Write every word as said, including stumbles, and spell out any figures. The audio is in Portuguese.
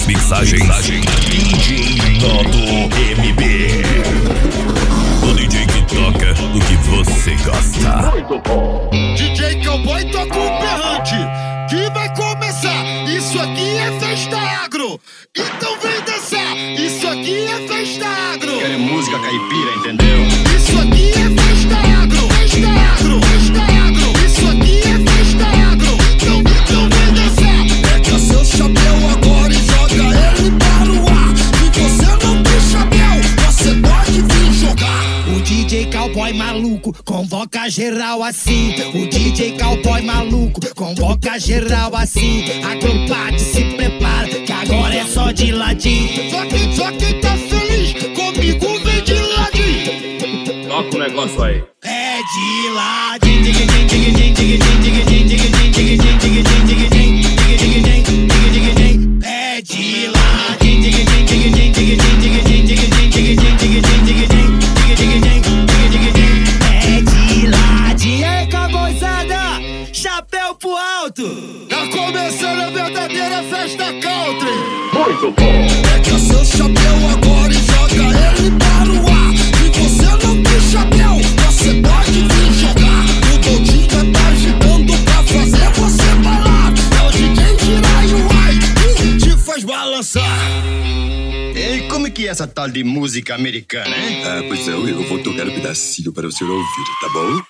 Mixagem D J Noto M B. O D J que toca o que você gosta. D J Cowboy toca o berrante que vai começar. Isso aqui é festa agro, então vem dançar. Isso aqui é festa agro. Querem música caipira, entendeu? Isso aqui é festa agro, festa agro, festa agro. Isso aqui é festa agro, então, então vem dançar. Pega seu chapéu agora e joga ele para o ar. Se você não tem chapéu, você pode vir jogar. O D J Cowboy maluco convoca geral assim. O D J Cowboy maluco convoca geral assim. Acrobate, se prepara que agora é só de ladinho. Só quem, só quem tá feliz comigo vem de ladinho. Toca o negócio aí. É de ladinho. Dig, dig, dig, dig, dig, dig, dig, dig, dig, dig, dig, dig, dig, dig, dig, dig. É de ladinho. Dig, dig, dig, dig, dig, dig, dig, dig, dig, dig, dig, dig, dig. É de ladinho. E aí, cowboyzada, chapéu pro alto. Tá começando a verdadeira festa country. Muito bom. Pega seu chapéu agora e joga ele para o ar. Se você não tem chapéu, você pode vir jogar. O Dodinha tá agitando pra fazer você bailar. É o D J Jiraiya que te faz balançar. Ei, como é que é essa tal de música americana, hein? Ah, pois é, eu vou tocar um pedacinho para você ouvir, tá bom?